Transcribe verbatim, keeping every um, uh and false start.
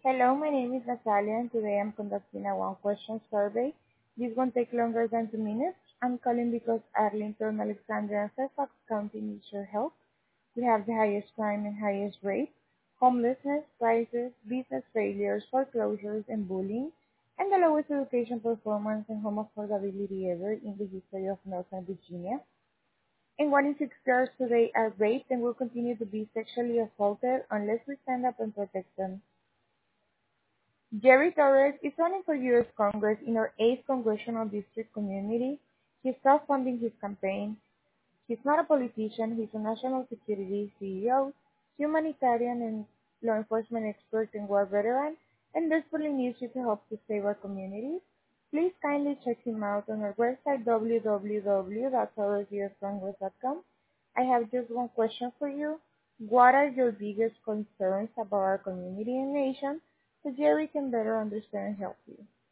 Hello, my name is Natalia, and today I'm conducting a one-question survey. This won't take longer than two minutes. I'm calling because Arlington, Alexandria, and Fairfax County needs your help. We have the highest crime and highest rate, homelessness, crisis, business failures, foreclosures, and bullying, and the lowest education performance and home affordability ever in the history of Northern Virginia. And one in six girls today are raped and will continue to be sexually assaulted unless we stand up and protect them. Jerry Torres is running for U S Congress in our eighth Congressional District community. He's self-funding his campaign. He's not a politician. He's a national security C E O, humanitarian and law enforcement expert and war veteran, and desperately needs you to help to save our communities. Please kindly check him out on our website w w w dot torres u s congress dot com. I have just one question for you. What are your biggest concerns about our community and nation so Jerry can better understand and help you?